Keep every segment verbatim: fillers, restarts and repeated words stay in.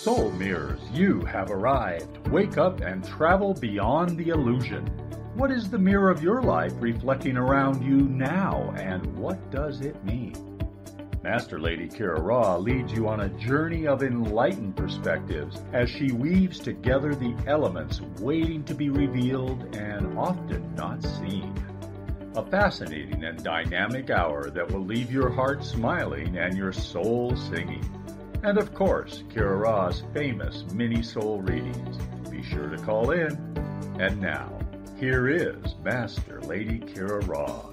Soul Mirrors, you have arrived. Wake up and travel beyond the illusion. What is the mirror of your life reflecting around you now, and what does it mean? Master Lady Kira Ra leads you on a journey of enlightened perspectives as she weaves together the elements waiting to be revealed and often not seen. A fascinating and dynamic hour that will leave your heart smiling and your soul singing. And of course, Kira Ra's famous mini soul readings. Be sure to call in. And now, here is Master Lady Kira Ra.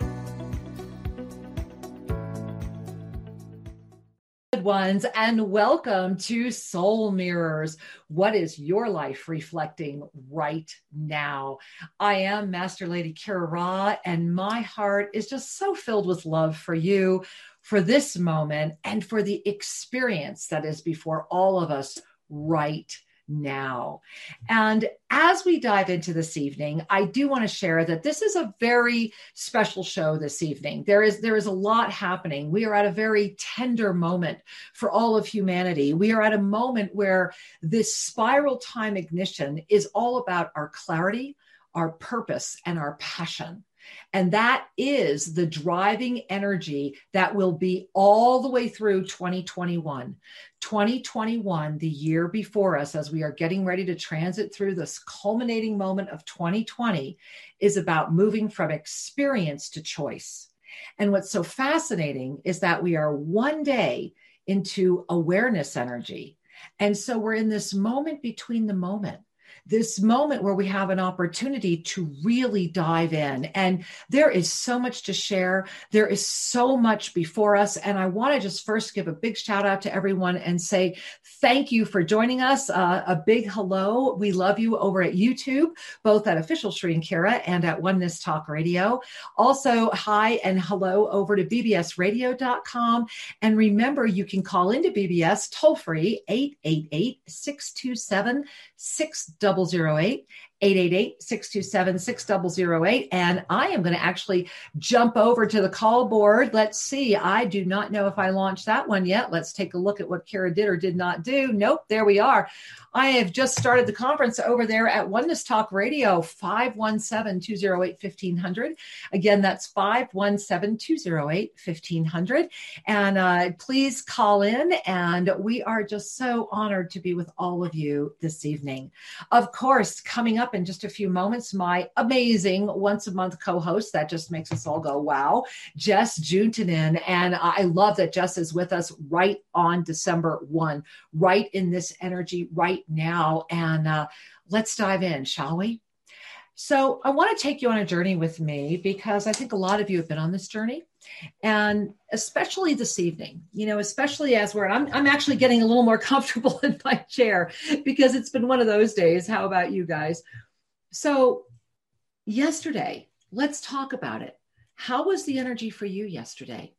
Ones, and welcome to Soul Mirrors. What is your life reflecting right now? I am Master Lady Kira Ra, and my heart is just so filled with love for you, for this moment, and for the experience that is before all of us right now. And as we dive into this evening, I do want to share that this is a very special show this evening. There is, there is a lot happening. We are at a very tender moment for all of humanity. We are at a moment where this spiral time ignition is all about our clarity, our purpose, and our passion. And that is the driving energy that will be all the way through twenty twenty-one. twenty twenty-one, the year before us, as we are getting ready to transit through this culminating moment of twenty twenty, is about moving from experience to choice. And what's so fascinating is that we are one day into awareness energy. And so we're in this moment between the moment. This moment where we have an opportunity to really dive in. And there is so much to share. There is so much before us. And I want to just first give a big shout out to everyone and say thank you for joining us. Uh, a big hello. We love you over at YouTube, both at Official Sri and Kira and at Oneness Talk Radio. Also, hi and hello over to b b s radio dot com. And remember, you can call into B B S toll free eight eight eight, six two seven, six zero zero eight, eight eight eight, six two seven, six zero zero eight. And I am going to actually jump over to the call board. Let's see. I do not know if I launched that one yet. Let's take a look at what Kira did or did not do. Nope, there we are. I have just started the conference over there at Oneness Talk Radio, five one seven, two zero eight, fifteen hundred. Again, that's five one seven, two zero eight, fifteen hundred. And uh, please call in. And we are just so honored to be with all of you this evening. Of course, coming up in just a few moments, my amazing once a month co-host that just makes us all go, wow, Jess Juntanen. And I love that Jess is with us right on December first, right in this energy, right now. And uh, let's dive in, shall we? So I want to take you on a journey with me because I think a lot of you have been on this journey, and especially this evening, you know, especially as we're, I'm, I'm actually getting a little more comfortable in my chair because it's been one of those days. How about you guys? So yesterday, let's talk about it. How was the energy for you yesterday?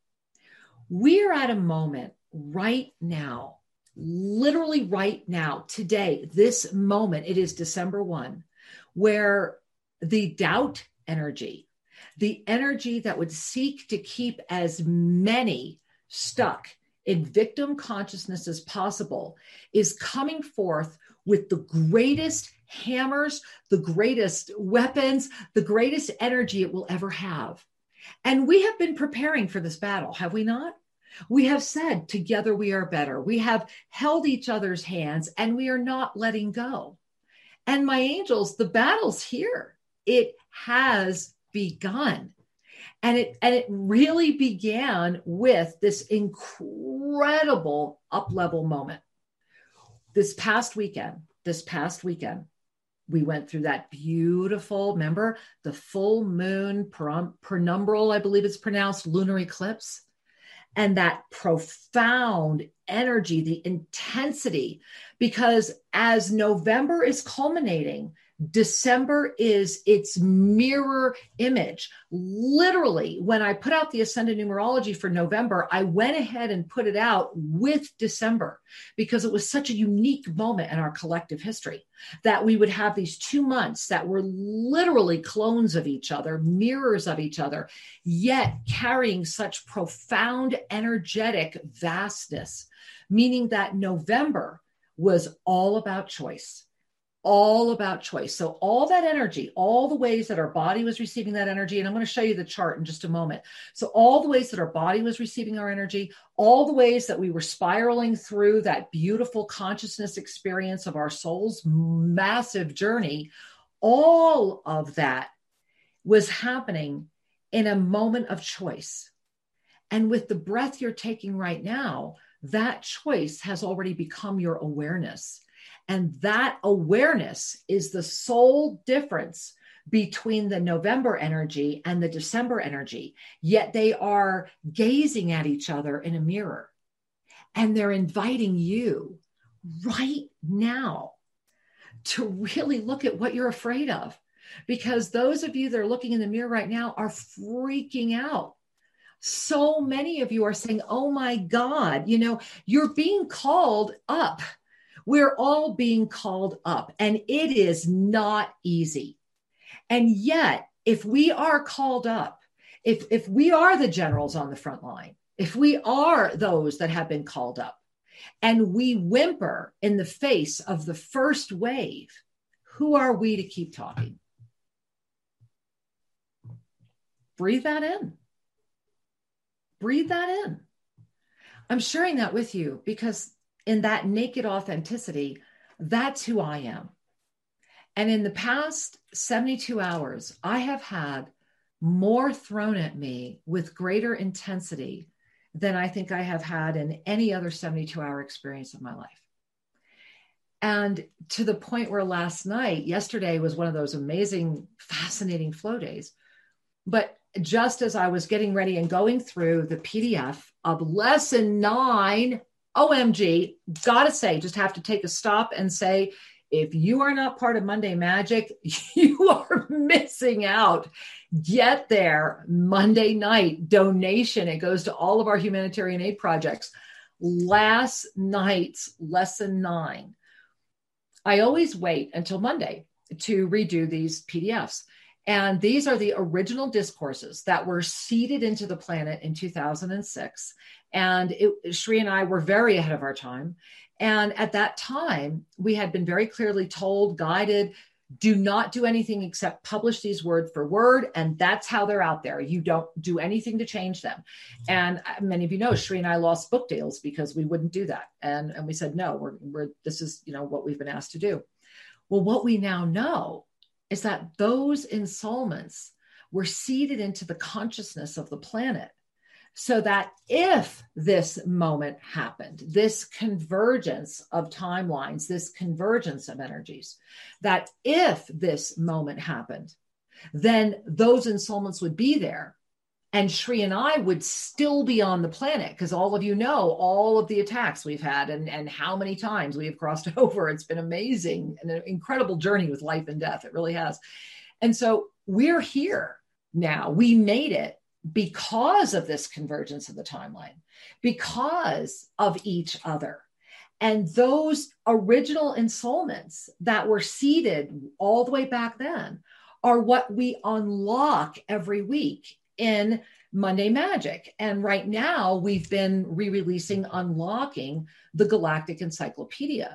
We're at a moment right now, literally right now, today, this moment, it is December first, where the doubt energy, the energy that would seek to keep as many stuck in victim consciousness as possible, is coming forth with the greatest hammers, the greatest weapons, the greatest energy it will ever have. And we have been preparing for this battle, have we not? We have said, together we are better. We have held each other's hands and we are not letting go. And my angels, the battle's here. It has begun. And it, and it really began with this incredible up-level moment. This past weekend, this past weekend, we went through that beautiful, remember, the full moon perum, penumbral, I believe it's pronounced, lunar eclipse. And that profound energy, the intensity, because as November is culminating, December is its mirror image. Literally, when I put out the Ascended Numerology for November, I went ahead and put it out with December because it was such a unique moment in our collective history that we would have these two months that were literally clones of each other, mirrors of each other, yet carrying such profound energetic vastness, meaning that November was all about choice. All about choice. So all that energy, all the ways that our body was receiving that energy, and I'm going to show you the chart in just a moment. So all the ways that our body was receiving our energy, all the ways that we were spiraling through that beautiful consciousness experience of our soul's massive journey, all of that was happening in a moment of choice. And with the breath you're taking right now, that choice has already become your awareness. And that awareness is the sole difference between the November energy and the December energy. Yet they are gazing at each other in a mirror. And they're inviting you right now to really look at what you're afraid of. Because those of you that are looking in the mirror right now are freaking out. So many of you are saying, oh my God, you know, you're being called up. We're all being called up, and it is not easy. And yet, if we are called up, if, if we are the generals on the front line, if we are those that have been called up, and we whimper in the face of the first wave, who are we to keep talking? Breathe that in. Breathe that in. I'm sharing that with you because in that naked authenticity, that's who I am. And in the past seventy-two hours, I have had more thrown at me with greater intensity than I think I have had in any other seventy-two hour experience of my life. And to the point where last night, yesterday was one of those amazing, fascinating flow days. But just as I was getting ready and going through the P D F of lesson nine, O M G, gotta say, just have to take a stop and say, if you are not part of Monday Magic, you are missing out. Get there Monday night, donation. It goes to all of our humanitarian aid projects. Last night's lesson nine. I always wait until Monday to redo these P D Fs. And these are the original discourses that were seeded into the planet in two thousand six. And it, Shri and I were very ahead of our time. And at that time, we had been very clearly told, guided, do not do anything except publish these word for word. And that's how they're out there. You don't do anything to change them. And many of you know, Shri and I lost book deals because we wouldn't do that. And, and we said, no, we're, we're, this is, you know, what we've been asked to do. Well, what we now know is that those ensoulments were seeded into the consciousness of the planet. So that if this moment happened, this convergence of timelines, this convergence of energies, that if this moment happened, then those ensoulments would be there. And Shri and I would still be on the planet because all of you know all of the attacks we've had and, and how many times we have crossed over. It's been amazing and an incredible journey with life and death. It really has. And so we're here now. We made it because of this convergence of the timeline, because of each other. And those original ensoulments that were seeded all the way back then are what we unlock every week in Monday Magic. And right now we've been re-releasing Unlocking the Galactic Encyclopedia.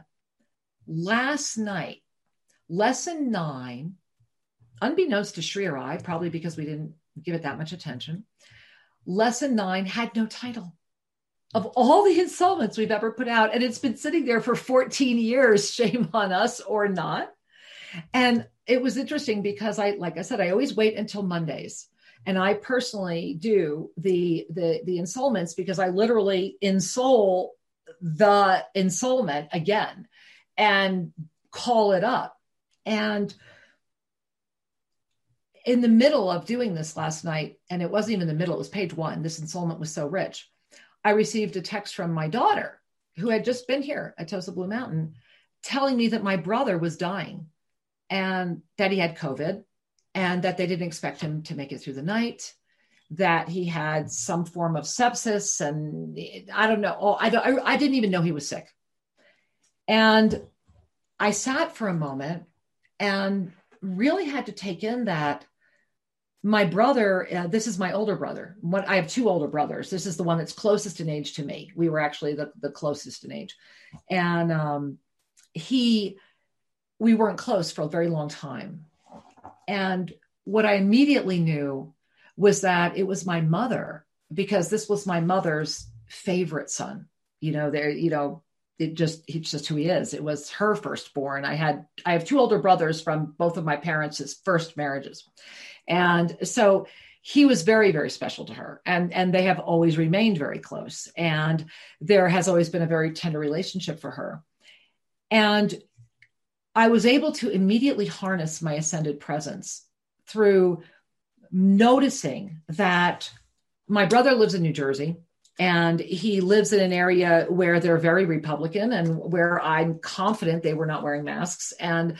Last night, lesson nine, unbeknownst to Shri or I, probably because we didn't give it that much attention, lesson nine had no title. Of all the ensoulments we've ever put out, and it's been sitting there for fourteen years, shame on us or not. And it was interesting because I, like I said, I always wait until Mondays. And I personally do the, the, the ensoulments because I literally ensoul the ensoulment again and call it up. And in the middle of doing this last night, and it wasn't even the middle, it was page one, this ensoulment was so rich, I received a text from my daughter who had just been here at Tosa Blue Mountain telling me that my brother was dying and that he had COVID and that they didn't expect him to make it through the night, that he had some form of sepsis. And I don't know. Oh, I, don't, I, I didn't even know he was sick. And I sat for a moment and really had to take in that my brother, uh, this is my older brother. What, I have two older brothers. This is the one that's closest in age to me. We were actually the, the closest in age. And um, he, we weren't close for a very long time. And what I immediately knew was that it was my mother, because this was my mother's favorite son. You know, there, you know, it just, it's just who he is. It was her firstborn. I had, I have two older brothers from both of my parents' first marriages. And so he was very, very special to her. And, and they have always remained very close. And there has always been a very tender relationship for her. And I was able to immediately harness my ascended presence through noticing that my brother lives in New Jersey, and he lives in an area where they're very Republican and where I'm confident they were not wearing masks. And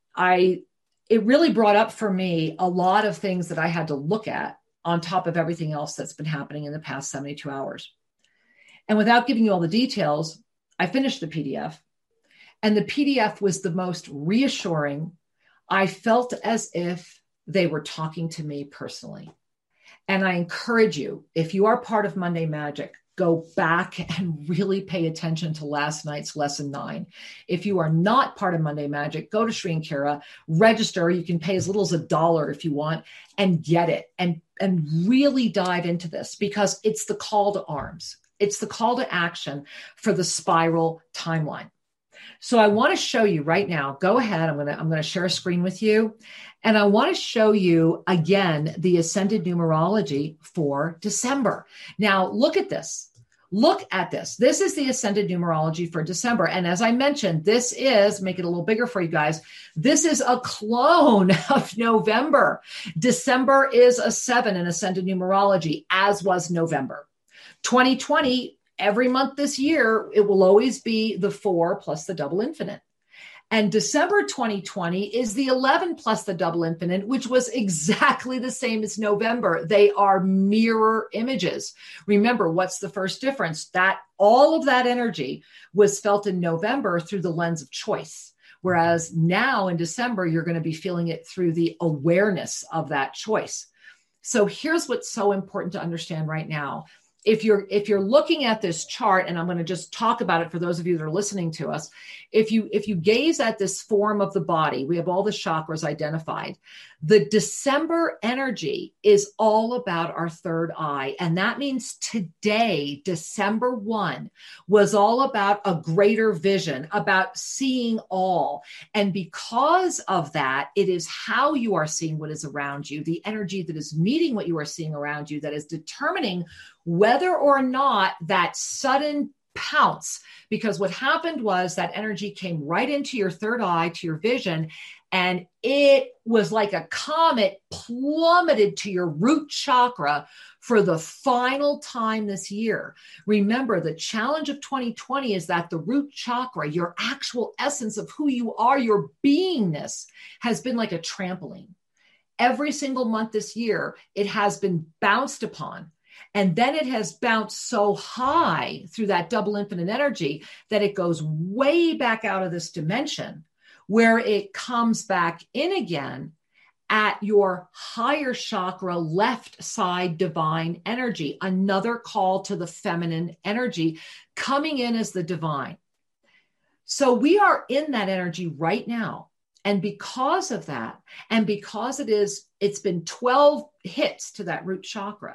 I, it really brought up for me a lot of things that I had to look at on top of everything else that's been happening in the past seventy-two hours. And without giving you all the details, I finished the P D F, and the P D F was the most reassuring. I felt as if they were talking to me personally. And I encourage you, if you are part of Monday Magic, go back and really pay attention to last night's lesson nine. If you are not part of Monday Magic, go to Sri and Kira, register. You can pay as little as a dollar if you want, and get it, and, and really dive into this, because it's the call to arms. It's the call to action for the spiral timeline. So I want to show you right now, go ahead. I'm going to, I'm going to share a screen with you. And I want to show you again, the ascended numerology for December. Now look at this. Look at this. This is the ascended numerology for December. And as I mentioned, this is, make it a little bigger for you guys, this is a clone of November. December is a seven in ascended numerology, as was November. twenty twenty, every month this year, it will always be the four plus the double infinite. And December twenty twenty is the eleven plus the double infinite, which was exactly the same as November. They are mirror images. Remember, what's the first difference? That all of that energy was felt in November through the lens of choice. Whereas now in December, you're going to be feeling it through the awareness of that choice. So here's what's so important to understand right now. If you're, if you're looking at this chart, and I'm going to just talk about it for those of you that are listening to us, if you, if you gaze at this form of the body, we have all the chakras identified. The December energy is all about our third eye. And that means today, December first, was all about a greater vision, about seeing all. And because of that, it is how you are seeing what is around you, the energy that is meeting what you are seeing around you, that is determining whether or not that sudden pounce, because what happened was that energy came right into your third eye, to your vision, and it was like a comet plummeted to your root chakra for the final time this year. Remember, the challenge of twenty twenty is that the root chakra, your actual essence of who you are, your beingness, has been like a trampoline. Every single month this year, it has been bounced upon. And then it has bounced so high through that double infinite energy that it goes way back out of this dimension, where it comes back in again at your higher chakra, left side divine energy, another call to the feminine energy coming in as the divine. So we are in that energy right now. And because of that, and because it is, it's been twelve hits to that root chakra,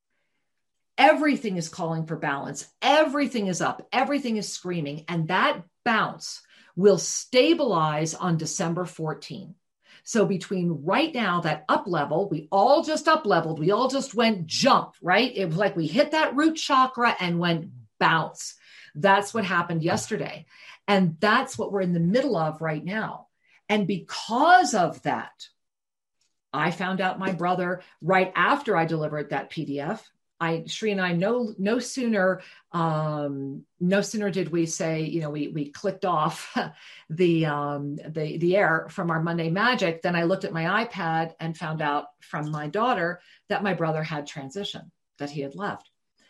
everything is calling for balance. Everything is up. Everything is screaming. And that bounce will stabilize on December fourteenth. So between right now, that up level, we all just up leveled. We all just went jump, right? It was like we hit that root chakra and went bounce. That's what happened yesterday. And that's what we're in the middle of right now. And because of that, I found out my brother right after I delivered that P D F. I, Sri and I, no, no sooner, um, no sooner did we say, you know, we, we clicked off the, um, the, the air from our Monday Magic. Then I looked at my iPad and found out from my daughter that my brother had transitioned, that he had left.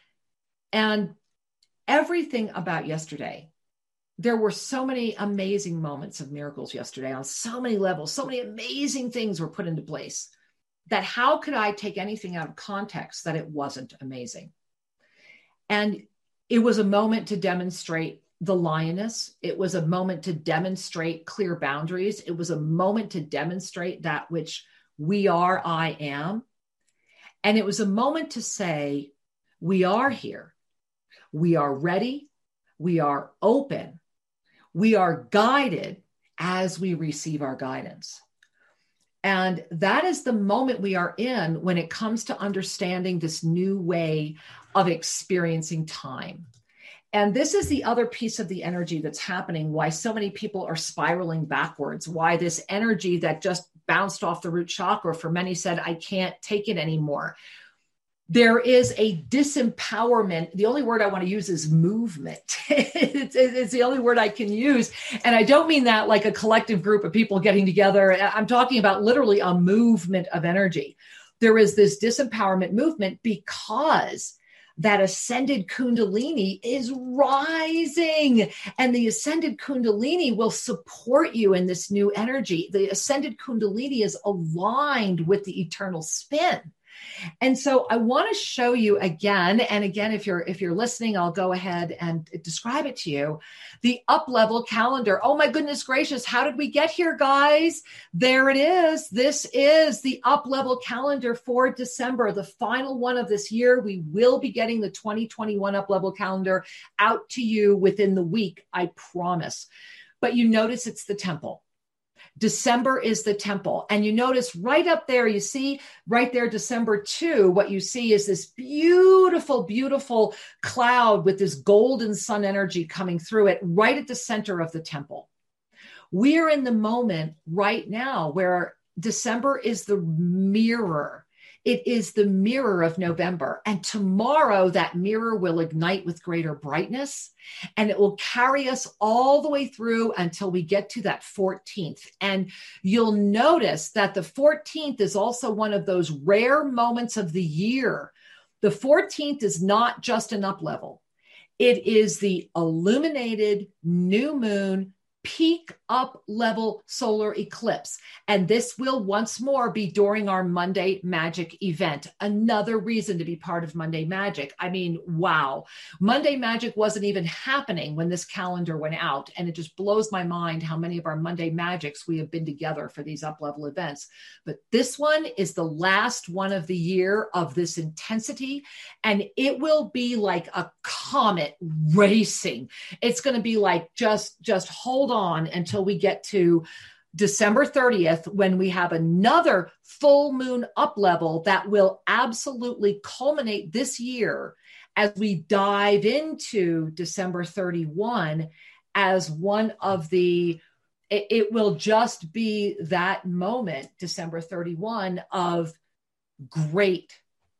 And everything about yesterday, there were so many amazing moments of miracles yesterday on so many levels. So many amazing things were put into place, that how could I take anything out of context that it wasn't amazing? And it was a moment to demonstrate the lioness. It was a moment to demonstrate clear boundaries. It was a moment to demonstrate that which we are, I am. And it was a moment to say, we are here. We are ready. We are open. We are guided as we receive our guidance. And that is the moment we are in when it comes to understanding this new way of experiencing time. And this is the other piece of the energy that's happening, why so many people are spiraling backwards, why this energy that just bounced off the root chakra for many said, I can't take it anymore. There is a disempowerment. The only word I want to use is movement. it's, it's the only word I can use. And I don't mean that like a collective group of people getting together. I'm talking about literally a movement of energy. There is this disempowerment movement because that ascended Kundalini is rising, and the ascended Kundalini will support you in this new energy. The ascended Kundalini is aligned with the eternal spin. And so I want to show you again, and again, if you're if you're listening, I'll go ahead and describe it to you. The up level calendar. Oh my goodness gracious, how did we get here, guys? There it is. This is the up level calendar for December, the final one of this year. We will be getting the twenty twenty-one up level calendar out to you within the week, I promise. But you notice it's the temple. December is the temple. And you notice right up there, you see right there, December second, what you see is this beautiful, beautiful cloud with this golden sun energy coming through it right at the center of the temple. We're in the moment right now where December is the mirror. It is the mirror of November. And tomorrow that mirror will ignite with greater brightness, and it will carry us all the way through until we get to that fourteenth. And you'll notice that the fourteenth is also one of those rare moments of the year. The fourteenth is not just an up level. It is the illuminated new moon peak up level solar eclipse. And this will once more be during our Monday Magic event. Another reason to be part of Monday Magic. I mean, wow. Monday Magic wasn't even happening when this calendar went out. And it just blows my mind how many of our Monday Magics we have been together for these up level events. But this one is the last one of the year of this intensity. And it will be like a comet racing. It's going to be like, just, just hold on until we get to December thirtieth, when we have another full moon up level that will absolutely culminate this year as we dive into December thirty-first as one of the, it, it will just be that moment, December thirty-first, of great,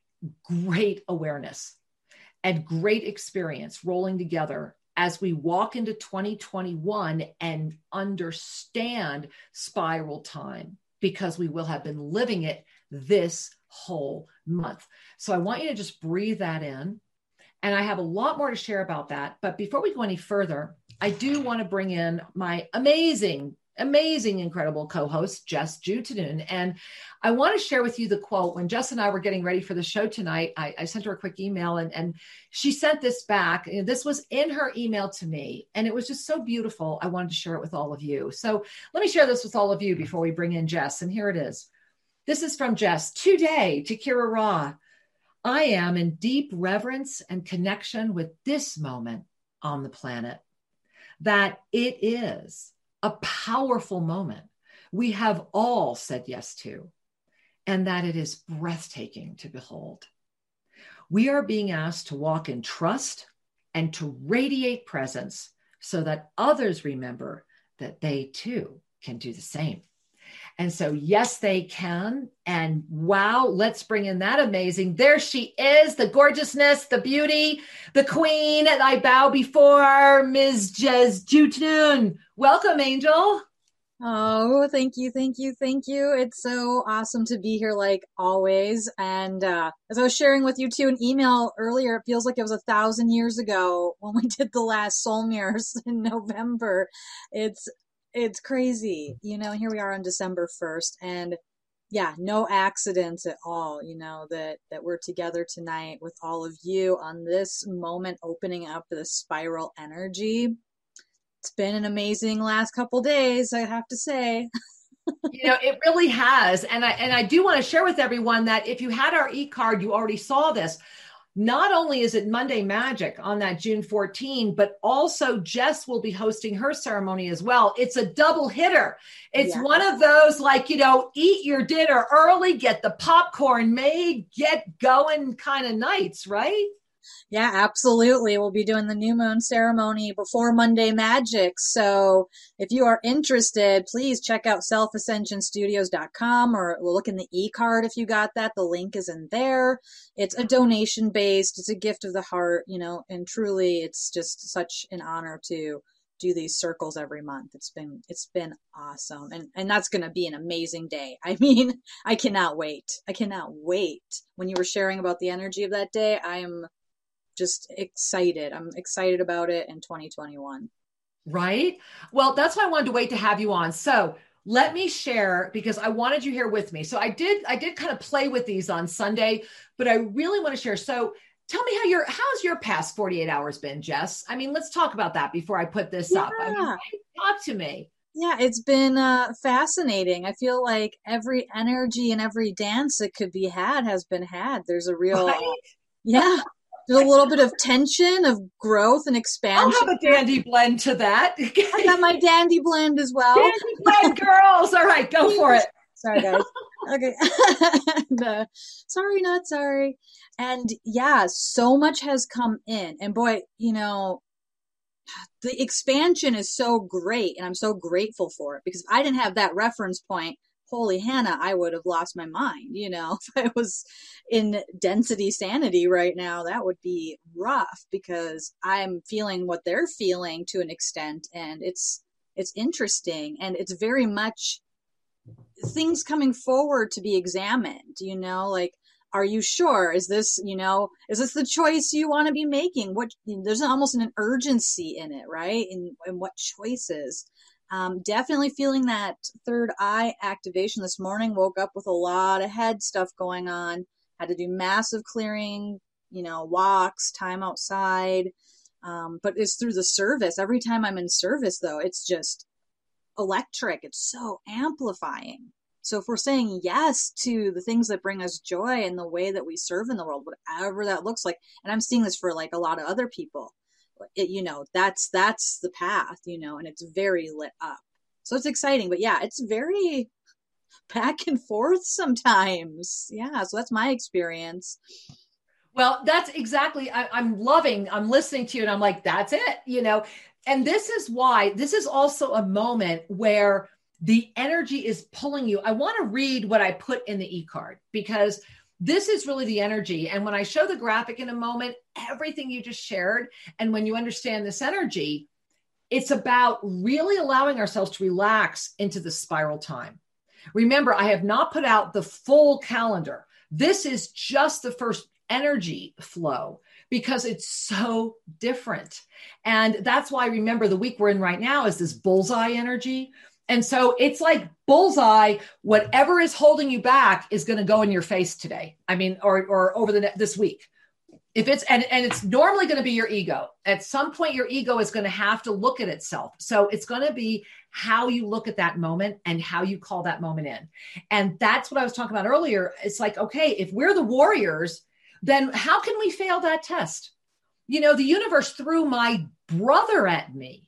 great awareness and great experience rolling together as we walk into twenty twenty-one and understand spiral time, because we will have been living it this whole month. So I want you to just breathe that in. And I have a lot more to share about that. But before we go any further, I do want to bring in my amazing, amazing, incredible co-host, Jess Jutanoon. And I want to share with you the quote. When Jess and I were getting ready for the show tonight, I, I sent her a quick email, and, and she sent this back. This was in her email to me, and it was just so beautiful. I wanted to share it with all of you. So let me share this with all of you before we bring in Jess. And here it is. This is from Jess. Today, to Kira Ra, I am in deep reverence and connection with this moment on the planet, that it is a powerful moment we have all said yes to, and that it is breathtaking to behold. We are being asked to walk in trust and to radiate presence so that others remember that they too can do the same. And so, yes, they can. And wow, let's bring in that amazing. There she is, the gorgeousness, the beauty, the queen. And I bow before Miz Jess Jutanoon. Welcome, Angel. Oh, thank you, thank you, thank you. It's so awesome to be here, like always. And uh, as I was sharing with you too, an email earlier, it feels like it was a thousand years ago when we did the last Soul Mirrors in November. It's It's crazy, you know, here we are on December first, and yeah, no accidents at all, you know, that, that we're together tonight with all of you on this moment, opening up the spiral energy. it's been an amazing last couple days, I have to say. You know, it really has. And I, and I do want to share with everyone that if you had our e-card, you already saw this. Not only is it Monday Magic on that June fourteenth, but also Jess will be hosting her ceremony as well. It's a double hitter. It's yeah. one of those, like, you know, eat your dinner early, get the popcorn made, get going kind of nights, right? Yeah, absolutely. We'll be doing the new moon ceremony before Monday Magic. So if you are interested, please check out self ascension studios dot com or look in the e-card if you got that. The link is in there. It's a donation based. It's a gift of the heart, you know, and truly it's just such an honor to do these circles every month. It's been, it's been awesome. And, and that's going to be an amazing day. I mean, I cannot wait. I cannot wait. When you were sharing about the energy of that day, I am just excited. I'm excited about it in twenty twenty-one. Right? Well, that's why I wanted to wait to have you on. So let me share, because I wanted you here with me. So I did, I did kind of play with these on Sunday, but I really want to share. So tell me how your, how's your past forty-eight hours been, Jess? I mean, let's talk about that before I put this yeah. up. I mean, talk to me. Yeah, it's been uh, fascinating. I feel like every energy and every dance that could be had has been had. There's a real, right? uh, yeah. There's a little bit of tension, of growth and expansion. I'll have a dandy blend to that. I got my dandy blend as well. Dandy blend, girls. All right, go for it. Sorry, guys. Okay. and, uh, sorry, not sorry. And yeah, so much has come in. And boy, you know, the expansion is so great. And I'm so grateful for it, because if I didn't have that reference point, holy Hannah, I would have lost my mind. You know, if I was in density sanity right now, that would be rough, because I'm feeling what they're feeling to an extent. And it's, it's interesting. And it's very much things coming forward to be examined, you know, like, are you sure? Is this, you know, is this the choice you want to be making? What, there's almost an urgency in it, right? In, in what choices. Um, definitely feeling that third eye activation this morning. Woke up with a lot of head stuff going on. Had to do massive clearing, you know, walks, time outside. Um, but it's through the service. Every time I'm in service, though, it's just electric. It's so amplifying. So if we're saying yes to the things that bring us joy and the way that we serve in the world, whatever that looks like, and I'm seeing this for like a lot of other people, it, you know, that's, that's the path, you know, and it's very lit up. So it's exciting, but yeah, it's very back and forth sometimes. Yeah. So that's my experience. Well, that's exactly, I, I'm loving, I'm listening to you and I'm like, that's it, you know, and this is why, this is also a moment where the energy is pulling you. I want to read what I put in the e-card, because this is really the energy. And when I show the graphic in a moment, everything you just shared, and when you understand this energy, it's about really allowing ourselves to relax into the spiral time. Remember, I have not put out the full calendar. This is just the first energy flow, because it's so different. And that's why, remember, the week we're in right now is this bullseye energy. And so it's like bullseye, whatever is holding you back is going to go in your face today. I mean, or, or over the this week. If it's, and, and it's normally going to be your ego. At some point, your ego is going to have to look at itself. So it's going to be how you look at that moment and how you call that moment in. And that's what I was talking about earlier. It's like, okay, if we're the warriors, then how can we fail that test? You know, the universe threw my brother at me.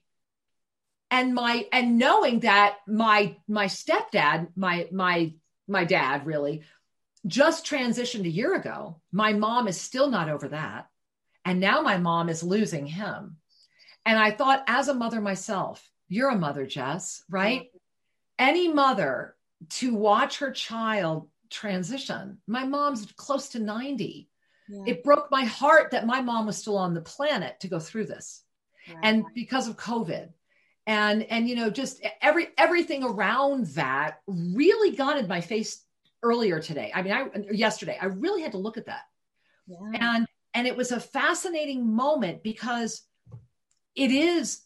And my, and knowing that my, my stepdad, my, my, my dad really just transitioned a year ago. My mom is still not over that. And now my mom is losing him. And I thought, as a mother myself, you're a mother, Jess, right? Mm-hmm. Any mother to watch her child transition. My mom's close to ninety. Yeah. It broke my heart that my mom was still on the planet to go through this. Right. And because of COVID. And, and, you know, just every, everything around that really got in my face earlier today. I mean, I, yesterday, I really had to look at that. Yeah. And, and it was a fascinating moment, because it is,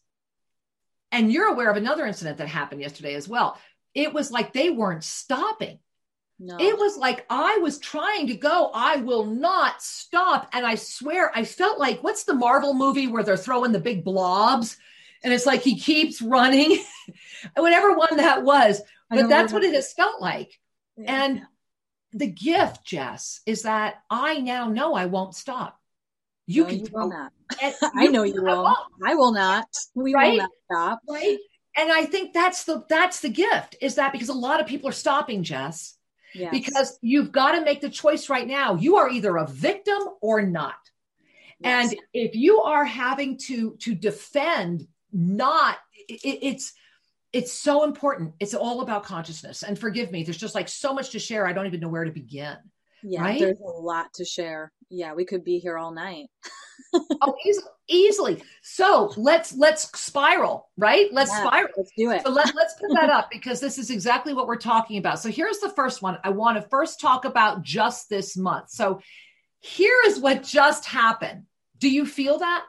and you're aware of another incident that happened yesterday as well. It was like they weren't stopping. No. It was like I was trying to go, I will not stop. And I swear, I felt like, what's the Marvel movie where they're throwing the big blobs? And it's like he keeps running, whatever one that was. But that's what it has felt like. Yeah. And the gift, Jess, is that I now know I won't stop. You no, can you will not. I know you will. Won't. I will not. We right? will not stop. Right. And I think that's the that's the gift, is that because a lot of people are stopping, Jess. Yes. Because you've got to make the choice right now. You are either a victim or not. Yes. And if you are having to to defend, not it, it's it's so important. It's all about consciousness. And forgive me, there's just like so much to share. I don't even know where to begin. Yeah, right? There's a lot to share. Yeah, we could be here all night. oh, easily, easily. So let's let's spiral, right? Let's yeah, spiral. Let's do it. So let, let's put that up, because this is exactly what we're talking about. So here's the first one. I want to first talk about just this month. So here is what just happened. Do you feel that?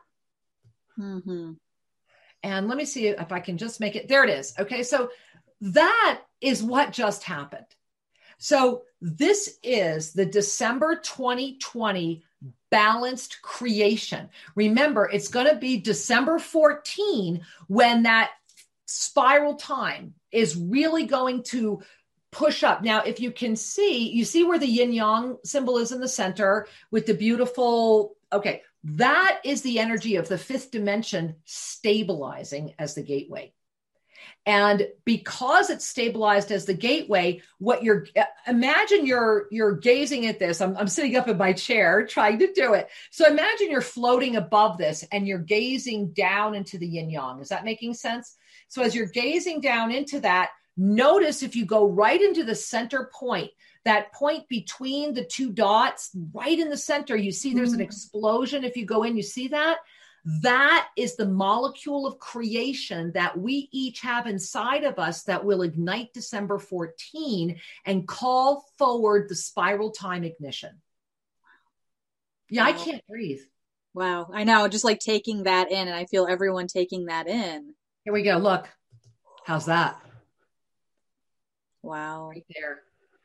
Mm-hmm. And let me see if I can just make it. There it is. Okay. So that is what just happened. So this is the December twenty twenty balanced creation. Remember, it's going to be December fourteenth when that spiral time is really going to push up. Now, if you can see, you see where the yin yang symbol is in the center with the beautiful, okay, that is the energy of the fifth dimension stabilizing as the gateway. And because it's stabilized as the gateway, what you're, imagine you're, you're gazing at this. I'm, I'm sitting up in my chair trying to do it. So imagine you're floating above this and you're gazing down into the yin yang. Is that making sense? So as you're gazing down into that, notice if you go right into the center point, that point between the two dots, right in the center, you see there's an explosion. If you go in, you see that? That is the molecule of creation that we each have inside of us that will ignite December fourteenth and call forward the spiral time ignition. Yeah, wow. I can't breathe. Wow. I know. Just like taking that in, and I feel everyone taking that in. Here we go. Look. How's that? Wow. Right there.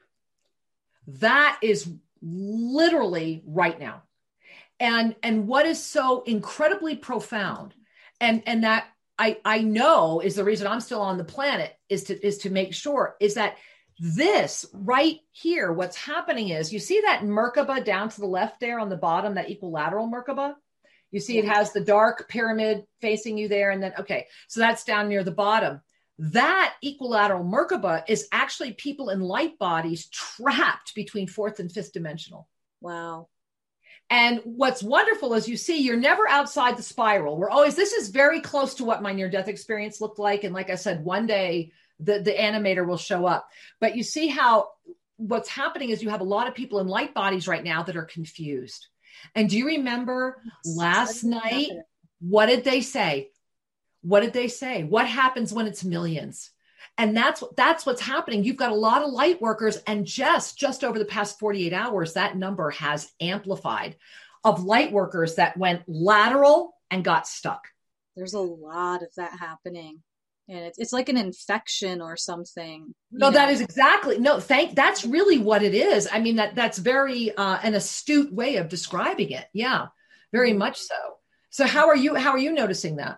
That is literally right now. And, and what is so incredibly profound, and, and that I, I know is the reason I'm still on the planet, is to, is to make sure is that this right here, what's happening is, you see that Merkaba down to the left there on the bottom, that equilateral Merkaba? You see it has the dark pyramid facing you there. And then, okay, so that's down near the bottom. That equilateral Merkaba is actually people in light bodies trapped between fourth and fifth dimensional. Wow. And what's wonderful is, you see, you're never outside the spiral. We're always, this is very close to what my near-death experience looked like. And like I said, one day the, the animator will show up. But you see how what's happening is you have a lot of people in light bodies right now that are confused. And do you remember last night, what did they say? What did they say? What happens when it's millions? And that's that's what's happening. You've got a lot of light workers, and just just over the past forty-eight hours, that number has amplified of light workers that went lateral and got stuck. There's a lot of that happening, and it's it's like an infection or something. No, know? That is exactly no. Thank. That's really what it is. I mean, that that's very uh, an astute way of describing it. Yeah, very mm-hmm. much so. So how are you? How are you noticing that?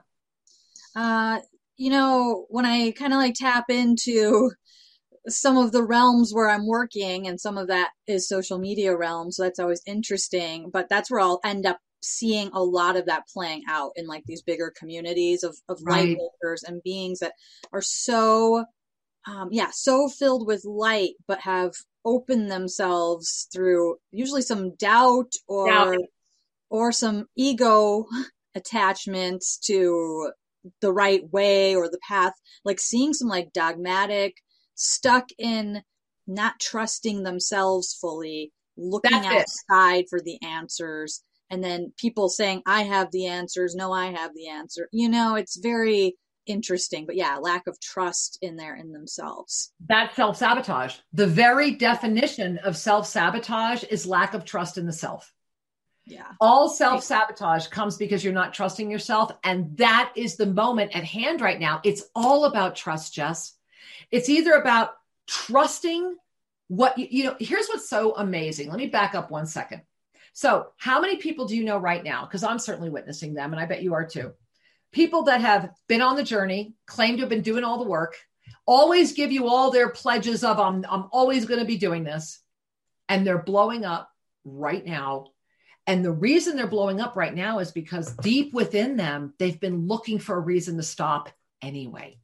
Uh. You know, when I kind of like tap into some of the realms where I'm working, and some of that is social media realm, so that's always interesting, but that's where I'll end up seeing a lot of that playing out in like these bigger communities of, of right. light workers and beings that are so, um, yeah, so filled with light, but have opened themselves through usually some doubt or, doubt. or some ego attachments to the right way or the path, like seeing some like dogmatic, stuck in not trusting themselves fully, looking That's outside it. for the answers, and then people saying, I have the answers, no, I have the answer. You know, it's very interesting, but yeah, lack of trust in there in themselves. That's self-sabotage. The very definition of self-sabotage is lack of trust in the self. Yeah. All self-sabotage comes because you're not trusting yourself. And that is the moment at hand right now. It's all about trust, Jess. It's either about trusting what, you, you know, here's what's so amazing. Let me back up one second. So how many people do you know right now? Because I'm certainly witnessing them, and I bet you are too, people that have been on the journey, claim to have been doing all the work, always give you all their pledges of, I'm, I'm always going to be doing this. And they're blowing up right now. And the reason they're blowing up right now is because deep within them, they've been looking for a reason to stop anyway.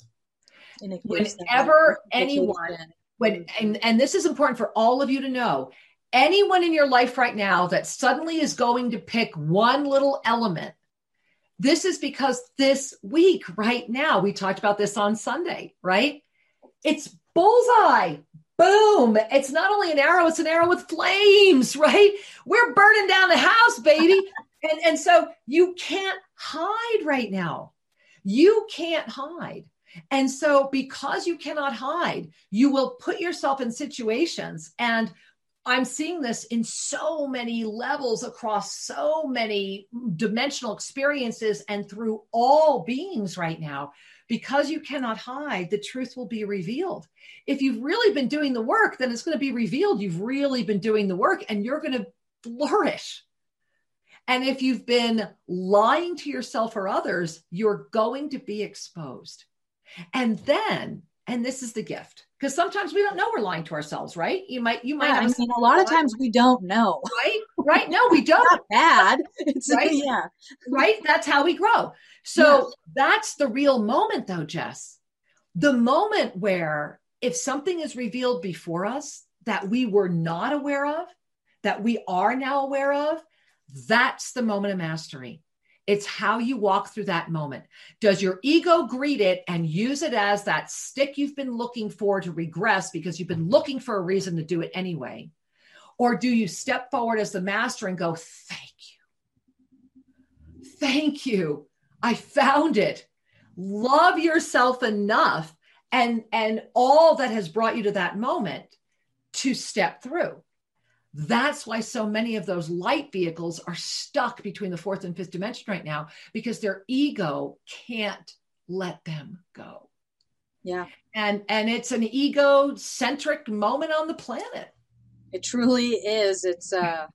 Whenever anyone, when, and, and this is important for all of you to know, anyone in your life right now that suddenly is going to pick one little element, this is because this week, right now, we talked about this on Sunday, right? It's bullseye. Boom. It's not only an arrow, it's an arrow with flames, right? We're burning down the house, baby. and, and so you can't hide right now. You can't hide. And so because you cannot hide, you will put yourself in situations. And I'm seeing this in so many levels across so many dimensional experiences and through all beings right now. Because you cannot hide, the truth will be revealed. If you've really been doing the work, then it's going to be revealed. You've really been doing the work and you're going to flourish. And if you've been lying to yourself or others, you're going to be exposed. And then, and this is the gift, because sometimes we don't know we're lying to ourselves, right? You might, you might. Yeah, have I mean, a lot of times we don't know. Right? Right? No, we don't. Not bad. It's right? Yeah. Right? That's how we grow. So yeah. That's the real moment though, Jess. The moment where if something is revealed before us that we were not aware of, that we are now aware of, that's the moment of mastery. It's how you walk through that moment. Does your ego greet it and use it as that stick you've been looking for to regress because you've been looking for a reason to do it anyway? Or do you step forward as the master and go, thank you. Thank you. I found it. Love yourself enough and, and all that has brought you to that moment to step through. That's why so many of those light vehicles are stuck between the fourth and fifth dimension right now, because their ego can't let them go. Yeah. And, and it's an ego-centric moment on the planet. It truly is. It's uh,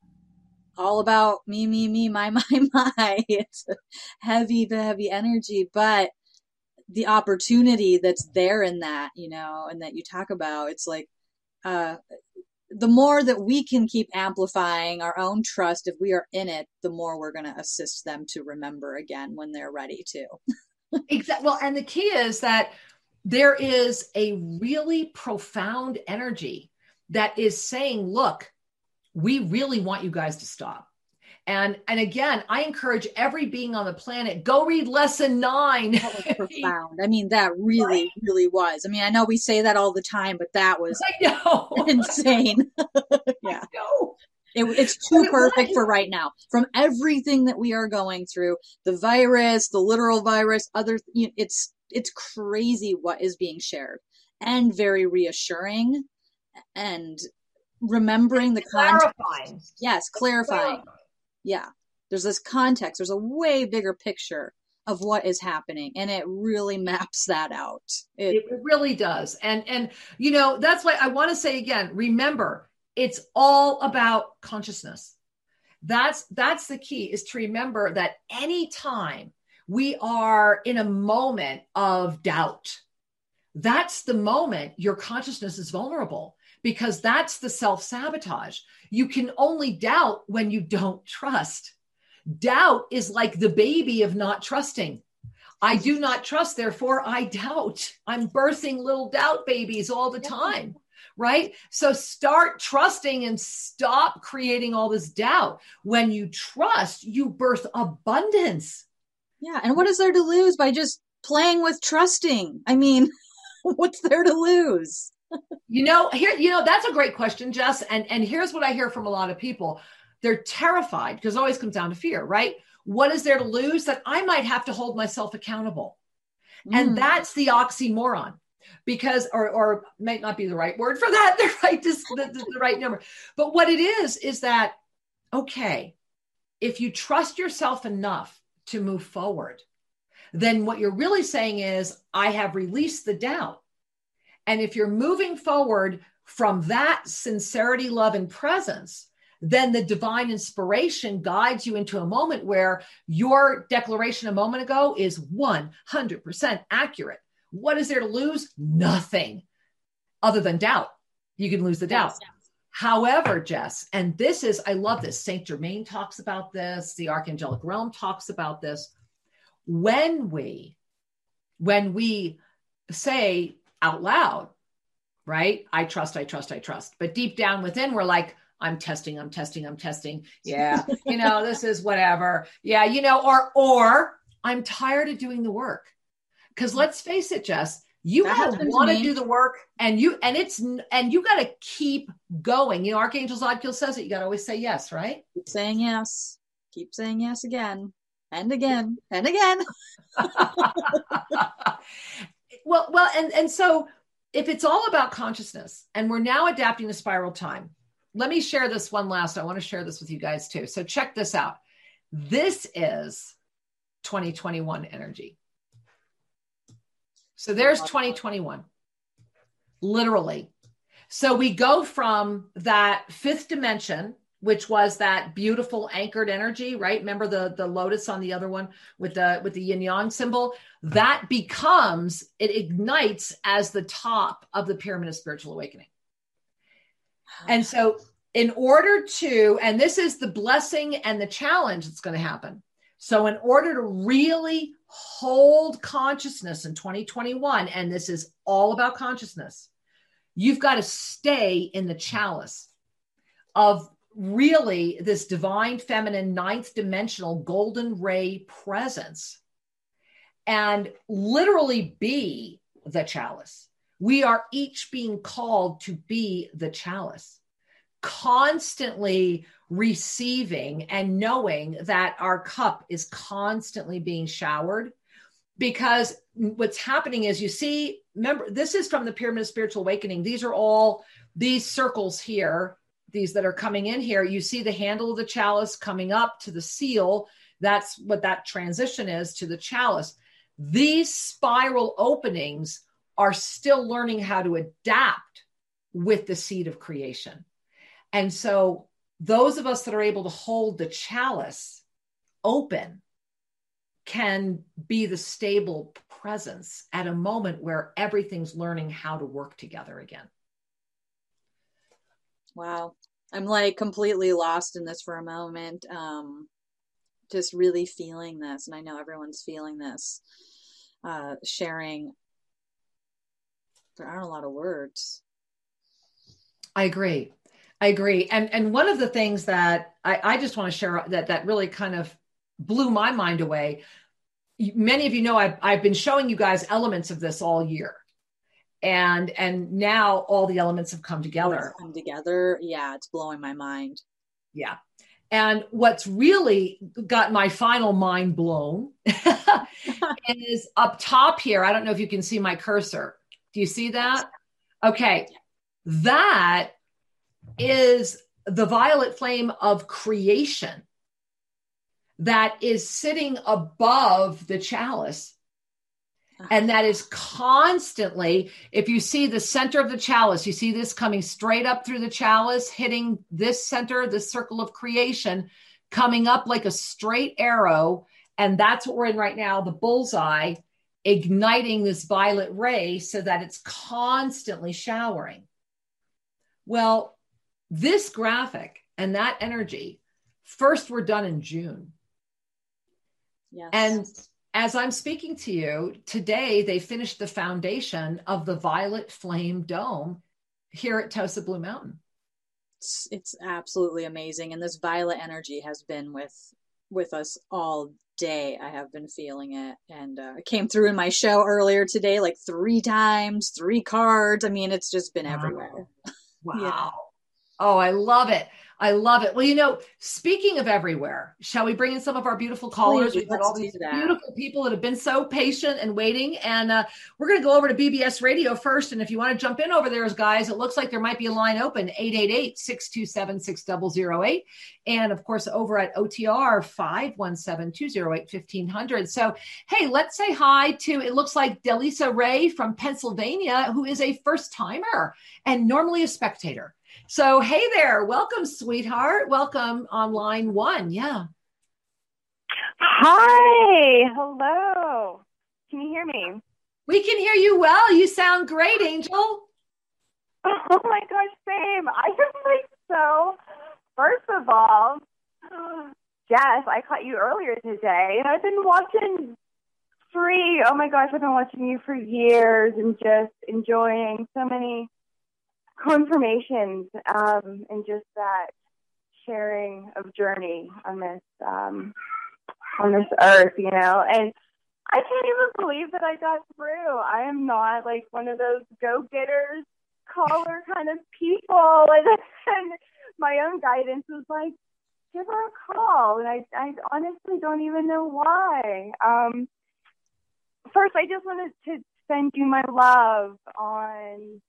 all about me, me, me, my, my, my. It's heavy, heavy energy, but the opportunity that's there in that, you know, and that you talk about, it's like, uh, the more that we can keep amplifying our own trust, if we are in it, the more we're going to assist them to remember again when they're ready to. Exactly. Well, and the key is that there is a really profound energy that is saying, look, we really want you guys to stop. And, and again, I encourage every being on the planet, go read lesson nine. That was profound. I mean, that really, right? really was. I mean, I know we say that all the time, but that was I know. insane. Yeah. I know. It, it's too perfect for right now. From everything that we are going through, the virus, the literal virus, other, you know, it's, it's crazy what is being shared, and very reassuring and remembering the clarifying. Context. Yes. Clarifying. clarifying. Yeah, there's this context. There's a way bigger picture of what is happening, and it really maps that out. It, it really does. And, and, you know, that's why I want to say again, remember, it's all about consciousness. That's, that's the key, is to remember that anytime we are in a moment of doubt, that's the moment your consciousness is vulnerable. Because that's the self-sabotage. You can only doubt when you don't trust. Doubt is like the baby of not trusting. I do not trust, therefore I doubt. I'm birthing little doubt babies all the time, right? So start trusting and stop creating all this doubt. When you trust, you birth abundance. Yeah, and what is there to lose by just playing with trusting? I mean, what's there to lose? You know, here, you know, that's a great question, Jess. And, and here's what I hear from a lot of people. They're terrified, because it always comes down to fear, right? What is there to lose? That I might have to hold myself accountable. Mm. And that's the oxymoron, because, or, or might not be the right word for that, the right, the, the, the right number. But what it is, is that, okay, if you trust yourself enough to move forward, then what you're really saying is, I have released the doubt. And if you're moving forward from that sincerity, love, and presence, then the divine inspiration guides you into a moment where your declaration a moment ago is one hundred percent accurate. What is there to lose? Nothing other than doubt. You can lose the doubt. Yes. However, Jess, and this is, I love this. Saint Germain talks about this. The Archangelic Realm talks about this. When we, when we say out loud, right? I trust, I trust, I trust. But deep down within, we're like, I'm testing, I'm testing, I'm testing. Yeah. You know, this is whatever. Yeah. You know, or, or I'm tired of doing the work. Cause let's face it, Jess, you gotta want to do the work and you, and it's, and you got to keep going. You know, Archangel Zadkiel says it. You got to always say yes, right? Keep saying yes. Keep saying yes again and again and again. well, well, and, and so if it's all about consciousness and we're now adapting to spiral time, let me share this one last. I want to share this with you guys too. So check this out. This is twenty twenty-one energy. So there's twenty twenty-one, literally. So we go from that fifth dimension, which was that beautiful anchored energy, right? Remember the, the lotus on the other one with the, with the yin yang symbol? That becomes, it ignites as the top of the pyramid of spiritual awakening. And so in order to, and this is the blessing and the challenge that's going to happen. So in order to really hold consciousness in twenty twenty-one, and this is all about consciousness, you've got to stay in the chalice of really this divine feminine ninth dimensional golden ray presence and literally be the chalice. We are each being called to be the chalice, constantly receiving and knowing that our cup is constantly being showered. Because what's happening is, you see, remember, this is from the Pyramid of Spiritual Awakening. These are all these circles here, these that are coming in here. You see the handle of the chalice coming up to the seal. That's what that transition is to the chalice. These spiral openings are still learning how to adapt with the seed of creation. And so those of us that are able to hold the chalice open can be the stable presence at a moment where everything's learning how to work together again. Wow. I'm like completely lost in this for a moment. Um, just really feeling this. And I know everyone's feeling this, uh, sharing. There aren't a lot of words. I agree. I agree. And, and one of the things that I, I just want to share that, that really kind of blew my mind away. Many of you know, I've, I've been showing you guys elements of this all year. And, and now all the elements have come together. Come together. Yeah. It's blowing my mind. Yeah. And what's really got my final mind blown is up top here. I don't know if you can see my cursor. Do you see that? Okay. That is the violet flame of creation that is sitting above the chalice. And that is constantly, if you see the center of the chalice, you see this coming straight up through the chalice, hitting this center, this circle of creation, coming up like a straight arrow. And that's what we're in right now, the bullseye, igniting this violet ray so that it's constantly showering. Well, this graphic and that energy first were done in June. Yes. And as I'm speaking to you today, they finished the foundation of the violet flame dome here at Tosa Blue Mountain. It's, it's absolutely amazing. And this violet energy has been with, with us all day. I have been feeling it. And uh, it came through in my show earlier today, like three times, three cards. I mean, it's just been wow. everywhere. Wow. Yeah. Oh, I love it. I love it. Well, you know, speaking of everywhere, shall we bring in some of our beautiful callers? Please, We've got all these beautiful people that have been so patient and waiting. And uh, we're going to go over to B B S Radio first. And if you want to jump in over there, guys, it looks like there might be a line open, eight eight eight, six two seven, six zero zero eight. And of course, over at O T R, five one seven, two zero eight, fifteen hundred. So, hey, let's say hi to, it looks like Delisa Ray from Pennsylvania, who is a first timer and normally a spectator. So, hey there. Welcome, sweetheart. Welcome on line one. Yeah. Hi. Hello. Can you hear me? We can hear you well. You sound great, Angel. Oh my gosh, same. I am like so, first of all, Jess, I caught you earlier today, and I've been watching free. Oh my gosh, I've been watching you for years and just enjoying so many confirmations um, and just that sharing of journey on this um, on this earth, you know. And I can't even believe that I got through. I am not like one of those go-getters, caller kind of people. And, and my own guidance was like, give her a call. And I, I honestly don't even know why. Um, first, I just wanted to send you my love on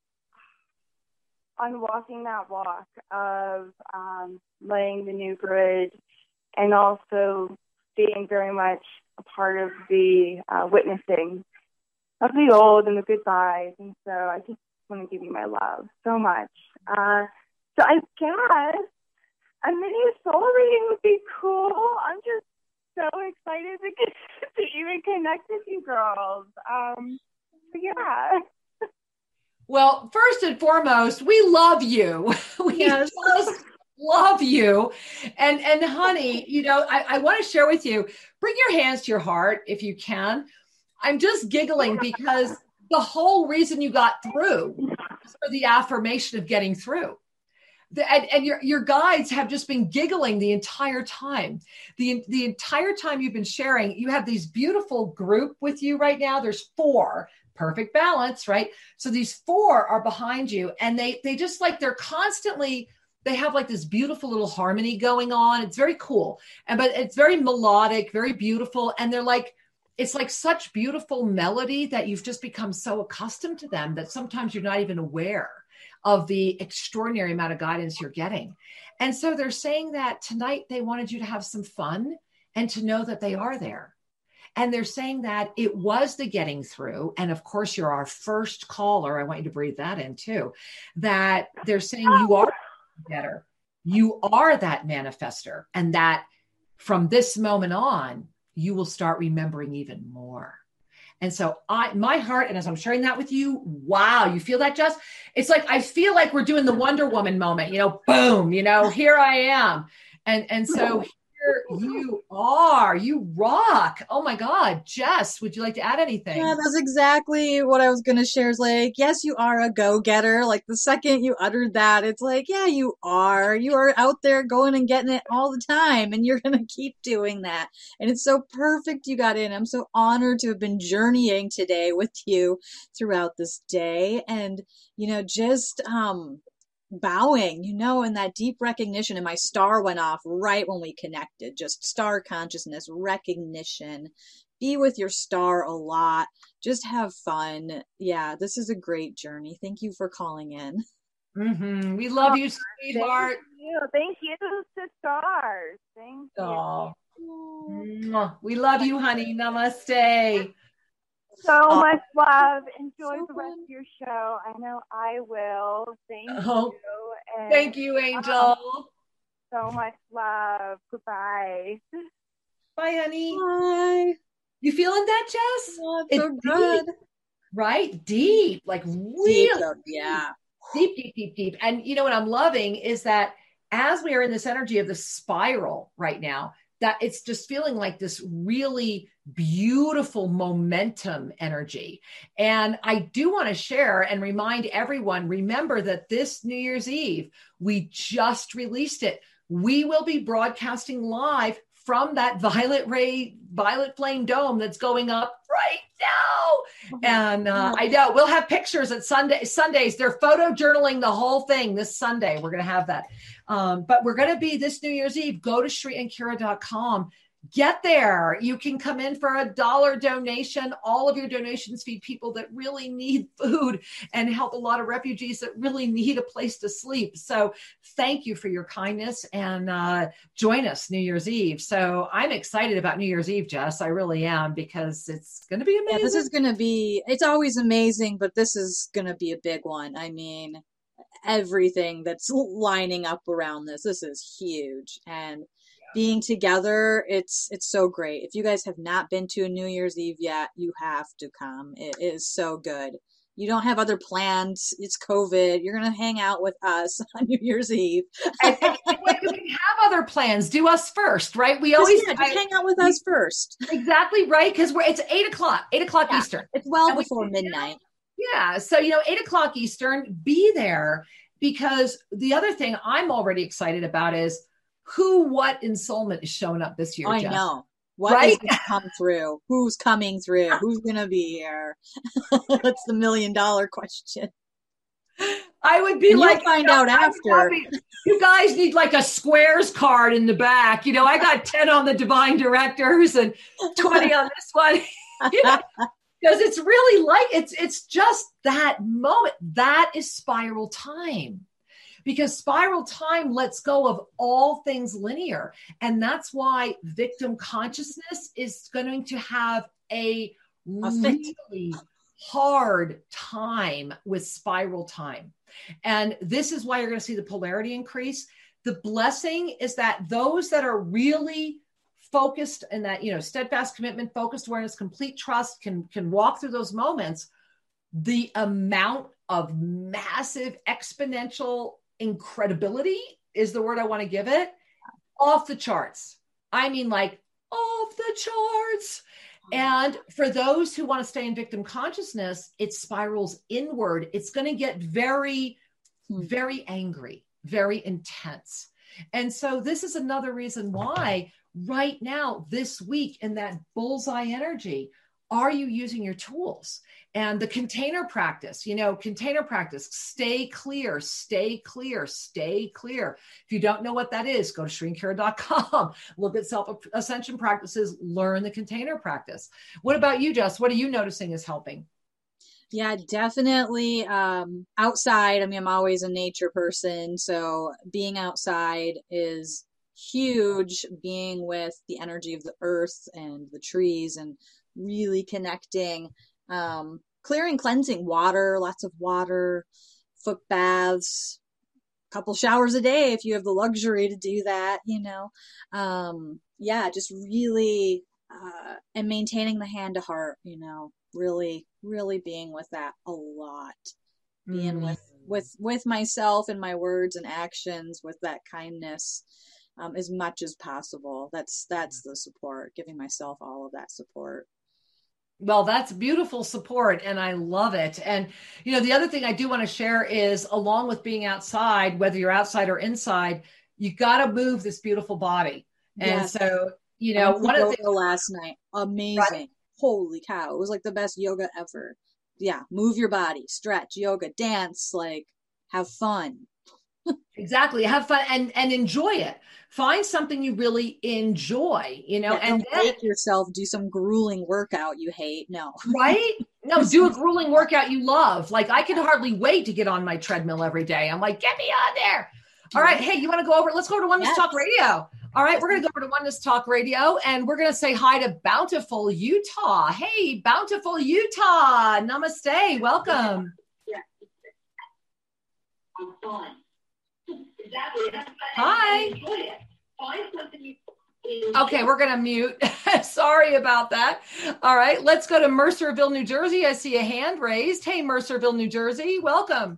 on walking that walk of um, laying the new bridge, and also being very much a part of the uh, witnessing of the old and the goodbyes. And so I just want to give you my love so much. Uh, so I guess a mini soul reading would be cool. I'm just so excited to get to even connect with you girls. Um, yeah. Well, first and foremost, we love you. We Yes. just love you. And, and honey, you know, I, I want to share with you, bring your hands to your heart if you can. I'm just giggling because the whole reason you got through is for the affirmation of getting through. The, and and your, your guides have just been giggling the entire time. The, the entire time you've been sharing, you have these beautiful group with you right now. There's four. Perfect balance, right? So these four are behind you, and they they just like they're constantly, they have like this beautiful little harmony going on. It's very cool. And but it's very melodic, very beautiful. And they're like, it's like such beautiful melody that you've just become so accustomed to them that sometimes you're not even aware of the extraordinary amount of guidance you're getting. And so they're saying that tonight they wanted you to have some fun and to know that they are there. And they're saying that it was the getting through. And of course, you're our first caller. I want you to breathe that in too, that they're saying you are better. You are that manifester. And that from this moment on, you will start remembering even more. And so I, my heart, and as I'm sharing that with you, wow, you feel that, Jess? It's like, I feel like we're doing the Wonder Woman moment, you know, boom, you know, here I am. And, and so here you are, you rock. Oh my God. Jess, would you like to add anything? Yeah, that's exactly what I was going to share. Is like, yes, you are a go-getter. Like the second you uttered that, it's like, yeah, you are. You are out there going and getting it all the time, and you're going to keep doing that. And it's so perfect you got in. I'm so honored to have been journeying today with you throughout this day. And, you know, just, um, bowing, you know, and that deep recognition. And my star went off right when we connected. Just star consciousness, recognition. Be with your star a lot. Just have fun. Yeah, this is a great journey. Thank you for calling in. Mm-hmm. We love you, sweetheart. Thank you. Thank you to stars. Thank you. Oh. We love you, honey. Namaste. So Oh. much love. Enjoy So the rest fun. of your show. I know I will. Thank Oh. you. And, Thank you, Angel. um, so much love. Goodbye. Bye, honey. Bye. You feeling that, Jess? Oh, It's so good. deep, right? Deep, like really Deep, though, yeah. deep, deep, deep, deep. And you know what I'm loving is that as we are in this energy of the spiral right now, that it's just feeling like this really beautiful momentum energy. And I do want to share and remind everyone, remember that this New Year's Eve, we just released it. We will be broadcasting live from that violet ray, violet flame dome that's going up right now. And uh, I know we'll have pictures at Sunday, Sundays. They're photo journaling the whole thing this Sunday. We're going to have that. Um, but we're going to be this New Year's Eve. Go to Sri and Kira dot com. Get there. You can come in for a dollar donation. All of your donations feed people that really need food and help a lot of refugees that really need a place to sleep. So thank you for your kindness, and uh, join us New Year's Eve. So I'm excited about New Year's Eve, Jess. I really am, because it's going to be amazing. Yeah, this is going to be, it's always amazing, but this is going to be a big one. I mean, everything that's lining up around this. This is huge. And being together, it's it's so great. If you guys have not been to a New Year's Eve yet, you have to come. It is so good. You don't have other plans. It's COVID. You're going to hang out with us on New Year's Eve. And, and, and when we have other plans, do us first, right? We always yeah, just I, hang out with us first. Exactly right, because we're it's eight o'clock, eight o'clock yeah, Eastern. It's well and before we, midnight. Yeah, so you know, eight o'clock Eastern. Be there, because the other thing I'm already excited about is who, what in Soulmate is showing up this year. I Jess. know. What right? is going to come through? Who's coming through? Who's going to be here? That's the million dollar question. I would be and like, find you know, out after. You guys need like a squares card in the back. You know, I got ten on the divine directors and twenty on this one. You know, because it's really like, it's, it's just that moment. That is spiral time. Because spiral time lets go of all things linear. And that's why victim consciousness is going to have a really hard time with spiral time. And this is why you're going to see the polarity increase. The blessing is that those that are really focused in that, you know, steadfast commitment, focused awareness, complete trust can, can walk through those moments. The amount of massive exponential incredibility is the word I want to give it, off the charts. I mean, like off the charts. And for those who want to stay in victim consciousness, it spirals inward. It's going to get very, very angry, very intense. And so this is another reason why right now, this week, in that bullseye energy, are you using your tools? And the container practice, you know, container practice, stay clear, stay clear, stay clear. If you don't know what that is, go to Shreen Kara dot com, look at self-ascension practices, learn the container practice. What about you, Jess? What are you noticing is helping? Yeah, definitely um, outside. I mean, I'm always a nature person, so being outside is huge, being with the energy of the earth and the trees and really connecting. Um, clearing, cleansing, water, lots of water, foot baths, a couple showers a day if you have the luxury to do that, you know. Um, yeah, just really, uh, and maintaining the hand to heart, you know, really, really being with that a lot. Being mm. with, with, with myself and my words and actions with that kindness, um, as much as possible. That's, that's the support, giving myself all of that support. Well, that's beautiful support, and I love it. And, you know, the other thing I do want to share is, along with being outside, whether you're outside or inside, you got to move this beautiful body. And yes. so, you know, one of the last night, amazing. Right? Holy cow. It was like the best yoga ever. Yeah. Move your body, stretch, yoga, dance, like have fun. Exactly. Have fun and, and enjoy it. Find something you really enjoy, you know, yeah, and don't make yourself do some grueling workout you hate. No. Right? No, do a grueling workout you love. Like, I can hardly wait to get on my treadmill every day. I'm like, get me on there. All right. Hey, you want to go over? Let's go over to Oneness yes. Talk Radio. All right. We're going to go over to Oneness Talk Radio, and we're going to say hi to Bountiful Utah. Hey, Bountiful Utah. Namaste. Welcome. Yeah. I'm fine. Exactly. Hi. Okay, we're going to mute. Sorry about that. All right, let's go to Mercerville, New Jersey. I see a hand raised. Hey, Mercerville, New Jersey. Welcome.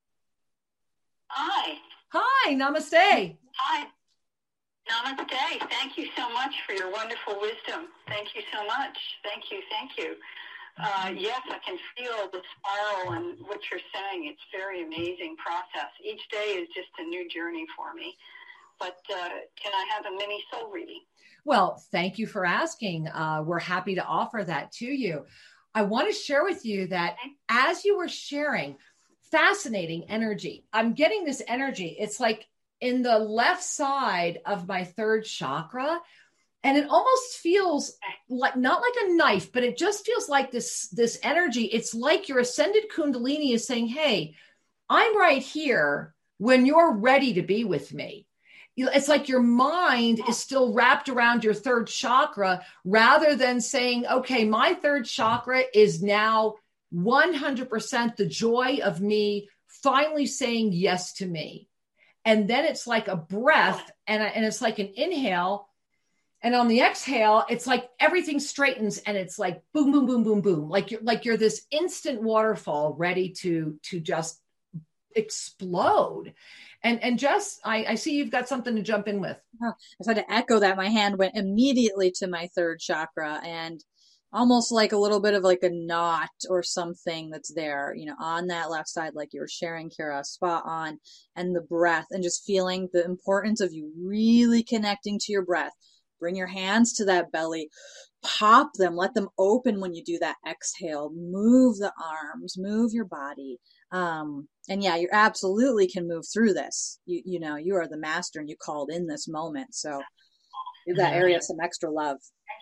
Hi. Hi, namaste. Hi. Namaste. Thank you so much for your wonderful wisdom. Thank you so much. Thank you. Thank you. Uh, yes, I can feel the spiral and what you're saying. It's a very amazing process. Each day is just a new journey for me. But uh, can I have a mini soul reading? Well, thank you for asking. Uh, we're happy to offer that to you. I want to share with you that as you were sharing, fascinating energy. I'm getting this energy. It's like in the left side of my third chakra. And it almost feels like, not like a knife, but it just feels like this, this energy. It's like your ascended Kundalini is saying, hey, I'm right here when you're ready to be with me. It's like your mind is still wrapped around your third chakra, rather than saying, okay, my third chakra is now one hundred percent the joy of me finally saying yes to me. And then it's like a breath, and, and it's like an inhale. And on the exhale, it's like everything straightens, and it's like boom, boom, boom, boom, boom. Like you're like you're this instant waterfall ready to, to just explode. And, and Jess, I, I see you've got something to jump in with. Oh, I had to echo that. My hand went immediately to my third chakra, and almost like a little bit of like a knot or something that's there, you know, on that left side, like you were sharing, Kira, spot on. And the breath, and just feeling the importance of you really connecting to your breath. Bring your hands to that belly, pop them, let them open when you do that exhale, move the arms, move your body. Um, and yeah, you absolutely can move through this. You, you know, you are the master, and you called in this moment. So give that area some extra love.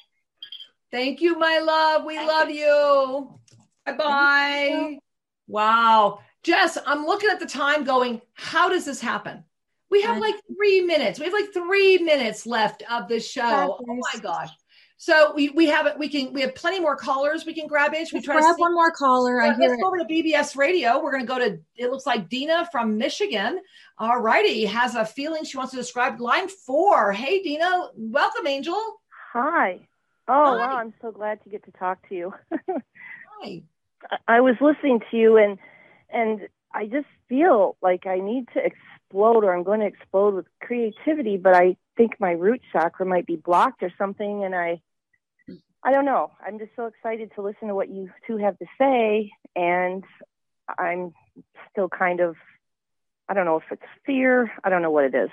Thank you, my love. We love you. Bye-bye. Wow. Jess, I'm looking at the time going, how does this happen? We have like three minutes. We have like three minutes left of the show. Oh my gosh. So we, we have it. We can, we have plenty more callers we can grab it. We try grab to one more caller. Yeah, I hear let's go over to B B S Radio. We're going to go to, it looks like Dina from Michigan. All righty. Has a feeling she wants to describe line four. Hey, Dina. Welcome, Angel. Hi. Oh, Hi. wow. I'm so glad to get to talk to you. Hi. I was listening to you, and and I just feel like I need to explode, or I'm going to explode with creativity, but I think my root chakra might be blocked or something. And I, I don't know. I'm just so excited to listen to what you two have to say. And I'm still kind of, I don't know if it's fear. I don't know what it is.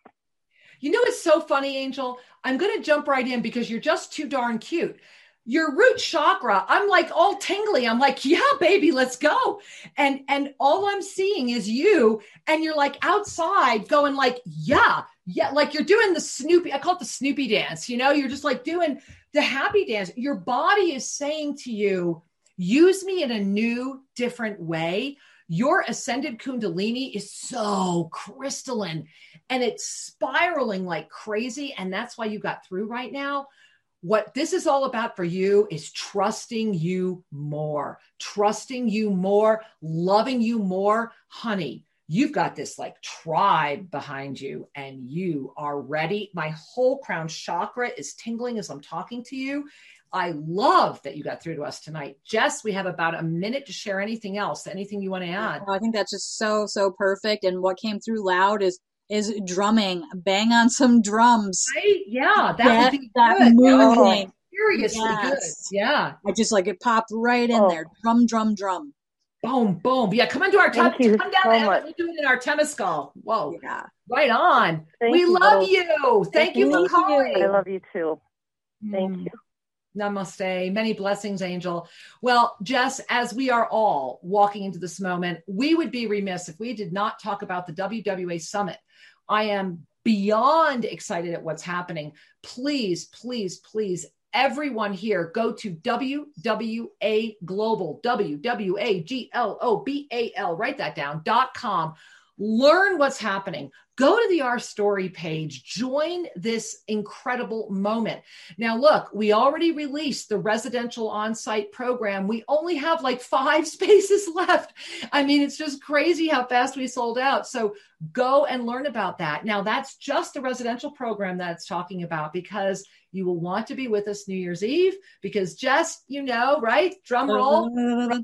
You know, it's so funny, Angel. I'm going to jump right in because you're just too darn cute. Your root chakra, I'm like all tingly. I'm like, yeah, baby, let's go. And, and all I'm seeing is you, and you're like outside going like, yeah, yeah. Like you're doing the Snoopy, I call it the Snoopy dance. You know, you're just like doing the happy dance. Your body is saying to you, use me in a new, different way. Your ascended Kundalini is so crystalline, and it's spiraling like crazy. And that's why you got through right now. What this is all about for you is trusting you more, trusting you more, loving you more. Honey, you've got this like tribe behind you, and you are ready. My whole crown chakra is tingling as I'm talking to you. I love that you got through to us tonight. Jess, we have about a minute to share anything else, anything you want to add. Oh, I think that's just so, so perfect. And what came through loud is is drumming. Bang on some drums. Right? Yeah, that Get would be that good. moving. Oh, seriously Yes. good. Yeah. I just like it popped right in Oh. there. Drum, drum, drum. Boom, boom. Yeah, come into our Thank tem- you come down so there. much. We're doing it in our Temescal. Whoa. Yeah. Right on. Thank we you love both. you. Thank, Thank you for you. calling. I love you too. Thank Mm. you. Namaste. Many blessings, Angel. Well, Jess, as we are all walking into this moment, we would be remiss if we did not talk about the W W A Summit. I am beyond excited at what's happening. Please, please, please, everyone here, go to W W A Global, W W A G L O B A L, write that down, dot com. Learn what's happening. Go to the Our Story page. Join this incredible moment. Now, look, we already released the residential on-site program. We only have like five spaces left. I mean, it's just crazy how fast we sold out. So go and learn about that. Now, that's just the residential program that it's talking about, because you will want to be with us New Year's Eve, because Jess, you know, right? Drum roll. Right?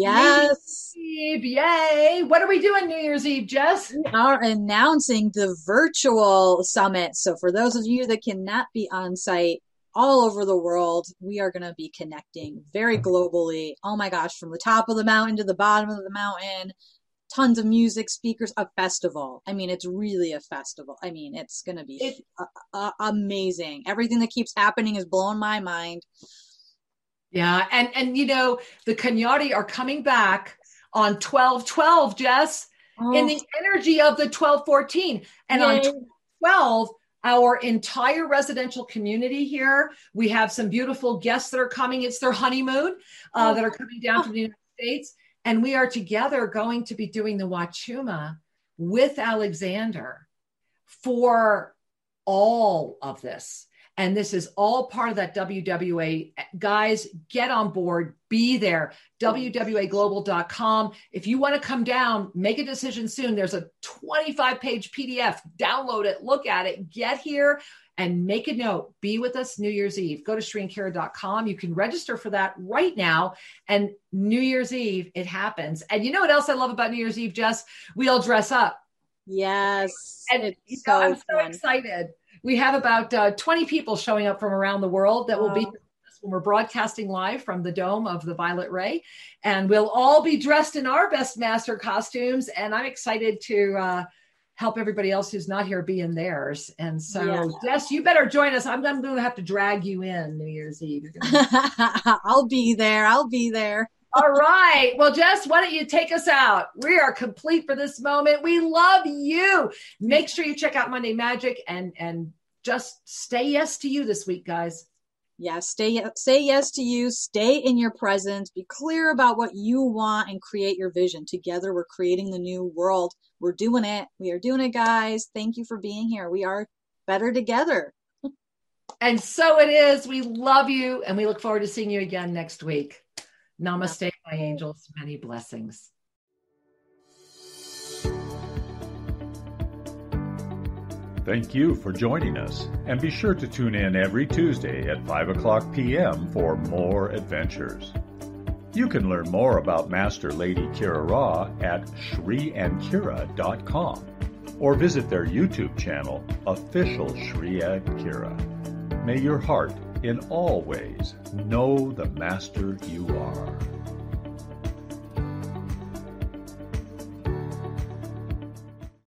Yes. New Year's Eve, yay. What are we doing New Year's Eve, Jess? We are announcing the virtual summit. So for those of you that cannot be on site all over the world, we are going to be connecting very globally. Oh my gosh, from the top of the mountain to the bottom of the mountain, tons of music, speakers, a festival. I mean, it's really a festival. I mean, it's going to be It- uh, uh, amazing. Everything that keeps happening is blowing my mind. Yeah. And, and, you know, the Cagnati are coming back on twelve twelve, Jess, Oh, in the energy of the twelve fourteen. And on yay. twelve, our entire residential community here, we have some beautiful guests that are coming. It's their honeymoon uh, that are coming down from the United States. And we are together going to be doing the Wachuma with Alexander for all of this. And this is all part of that W W A. Guys, get on board, be there, W W A global dot com. If you want to come down, make a decision soon. There's a twenty-five page P D F. Download it, look at it, get here. And make a note, be with us New Year's Eve. Go to Sri and Kira dot com. You can register for that right now. And New Year's Eve, it happens. And you know what else I love about New Year's Eve, Jess? We all dress up. Yes. And it's you know, so I'm so fun. excited. We have about uh, twenty people showing up from around the world that Wow. will be with us when we're broadcasting live from the dome of the Violet Ray. And we'll all be dressed in our best master costumes. And I'm excited to uh, help everybody else who's not here be in theirs. And so, Yeah. Jess, you better join us. I'm, I'm going to have to drag you in New Year's Eve. You're gonna... I'll be there. I'll be there. All right. Well, Jess, why don't you take us out? We are complete for this moment. We love you. Make sure you check out Monday Magic and, and just stay yes to you this week, guys. Yeah, stay, say yes to you, stay in your presence, be clear about what you want and create your vision. Together, we're creating the new world. We're doing it. We are doing it, guys. Thank you for being here. We are better together. And so it is. We love you, and we look forward to seeing you again next week. Namaste, my angels. Many blessings. Thank you for joining us, and be sure to tune in every Tuesday at five o'clock p.m. for more adventures. You can learn more about Master Lady Kira Ra at Sri and Kira dot com or visit their YouTube channel, Official Sri and Kira. May your heart, in all ways, know the Master you are.